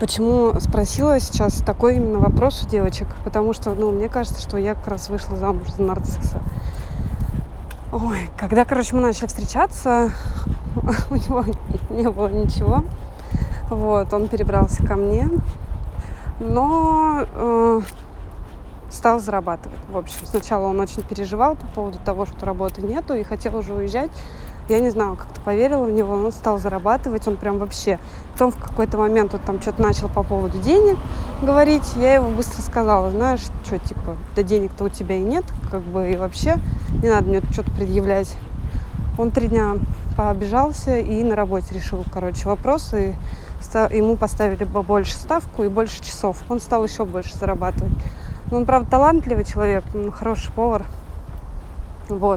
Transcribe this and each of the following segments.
Почему спросила сейчас такой именно вопрос у девочек? Потому что, мне кажется, что я как раз вышла замуж за нарцисса. Ой, когда, короче, мы начали встречаться, у него не было ничего. Вот, он перебрался ко мне, но стал зарабатывать. В общем, сначала он очень переживал по поводу того, что работы нету, и хотел уже уезжать. Я не знаю, как-то поверила в него, он стал зарабатывать, он прям вообще. Потом в какой-то момент он там что-то начал по поводу денег говорить, я ему быстро сказала, знаешь, что, типа, да денег-то у тебя и нет, как бы, и вообще не надо мне что-то предъявлять. Он 3 дня пообижался и на работе решил, короче, вопрос, и ему поставили больше ставку и больше часов. Он стал еще больше зарабатывать. Он, правда, талантливый человек, он хороший повар. Вот.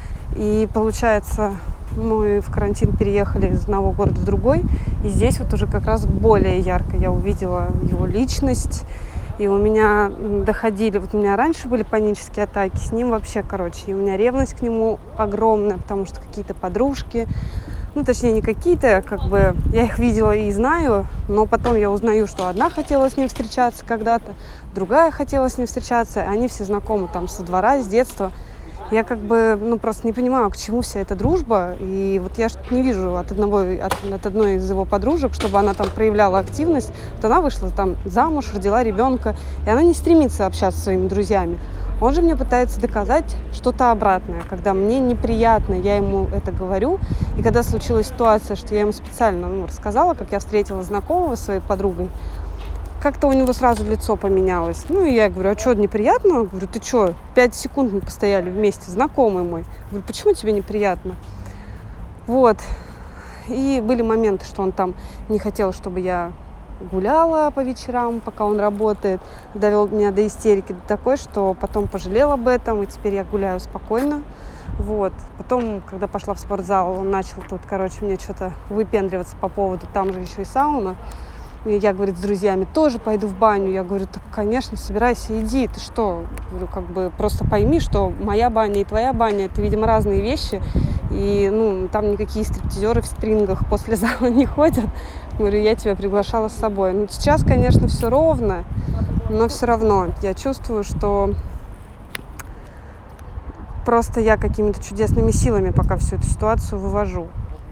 И получается, мы в карантин переехали из одного города в другой. И здесь вот уже как раз более ярко я увидела его личность. И у меня доходили... Вот у меня раньше были панические атаки, с ним вообще, короче. И у меня ревность к нему огромная, потому что какие-то подружки... точнее, не какие-то, как бы... Я их видела и знаю, но потом я узнаю, что одна хотела с ним встречаться когда-то, другая хотела с ним встречаться. Они все знакомы там со двора, с детства. Я как бы, просто не понимаю, к чему вся эта дружба. И вот я не вижу от одной из его подружек, чтобы она там проявляла активность. Вот она вышла там замуж, родила ребенка, и она не стремится общаться со своими друзьями. Он же мне пытается доказать что-то обратное, когда мне неприятно, я ему это говорю. И когда случилась ситуация, что я ему специально рассказала, как я встретила знакомого своей подругой, как-то у него сразу лицо поменялось. И я говорю, а что, неприятно? Говорю, ты что, 5 секунд мы постояли вместе, знакомый мой. Говорю, почему тебе неприятно? Вот. И были моменты, что он там не хотел, чтобы я гуляла по вечерам, пока он работает. Довел меня до истерики, до такой, что потом пожалел об этом, и теперь я гуляю спокойно. Вот. Потом, когда пошла в спортзал, он начал тут, мне что-то выпендриваться по поводу, там же еще и сауна. И я, говорит, с друзьями тоже пойду в баню. Я говорю, так, конечно, собирайся, иди. Ты что? Говорю, просто пойми, что моя баня и твоя баня — это, видимо, разные вещи. И, там никакие стриптизеры в стрингах после зала не ходят. Говорю, я тебя приглашала с собой. Сейчас, конечно, все ровно, но все равно я чувствую, что просто я какими-то чудесными силами пока всю эту ситуацию вывожу.